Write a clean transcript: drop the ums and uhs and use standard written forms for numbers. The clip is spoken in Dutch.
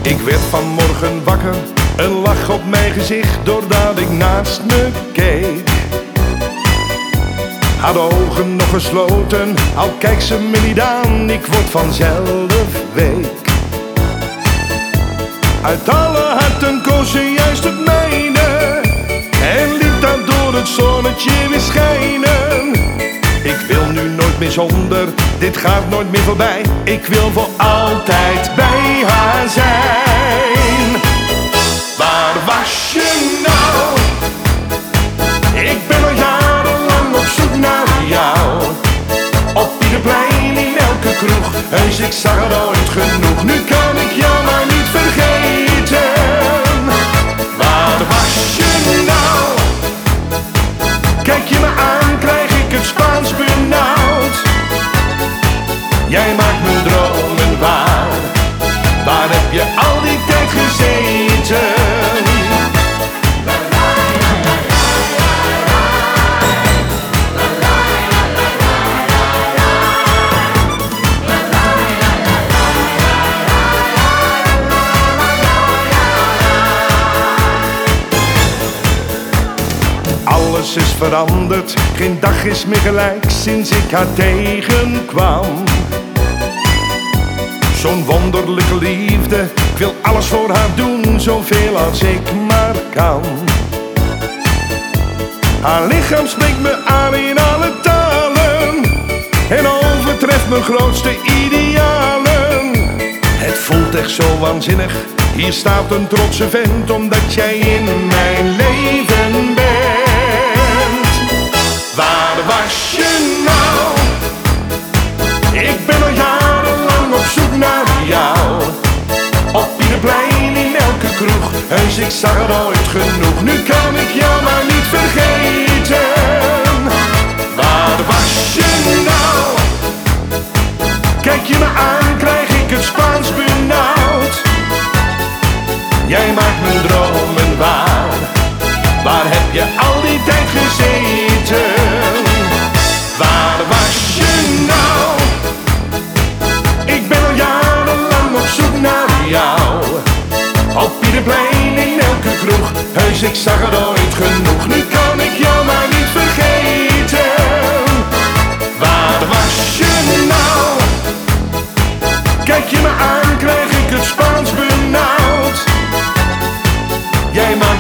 Ik werd vanmorgen wakker, een lach op mijn gezicht doordat ik naast me keek. Haar de ogen nog gesloten, al kijkt ze me niet aan, ik word vanzelf week. Uit alle harten koos ze juist het mijne en liet daardoor het zonnetje weer schijnen. Ik wil nu nooit meer zonder, dit gaat nooit meer voorbij. Ik wil voor altijd bij haar zijn. Waar was je nou? Ik ben al jarenlang op zoek naar jou. Op ieder plein, in elke kroeg, heus ik zag er ooit genoeg. Nu kan ik jou maar niet vergeten. Waar was je nou? Kijk je me aan, krijg ik het Spaans benauwd. Jij maakt mijn dromen waar. Waar heb je al die tijd gezeten? Alles is veranderd, geen dag is meer gelijk sinds ik haar tegenkwam. Zo'n wonderlijke liefde, ik wil alles voor haar doen, zoveel als ik maar kan. Haar lichaam spreekt me aan in alle talen en overtreft mijn grootste idealen. Het voelt echt zo waanzinnig, hier staat een trotse vent, omdat jij in mijn leven bent. Waar was je nou? Ik ben al jarenlang op zoek naar jou. Op ieder plein, in elke kroeg, heus ik zag er ooit genoeg. Nu kan ik jou maar niet vergeten. Waar was je nou? Kijk je me aan, krijg ik het Spaans benauwd. Jij maakt mijn dromen waar. Waar heb je al die tijd gezeten? Waar was je nou? Ik ben al jarenlang op zoek naar jou. Op ieder plein, in elke kroeg, heus ik zag er ooit genoeg. Nu kan ik jou maar niet vergeten. Waar was je nou? Kijk je me aan, krijg ik het Spaans benauwd. Jij maakt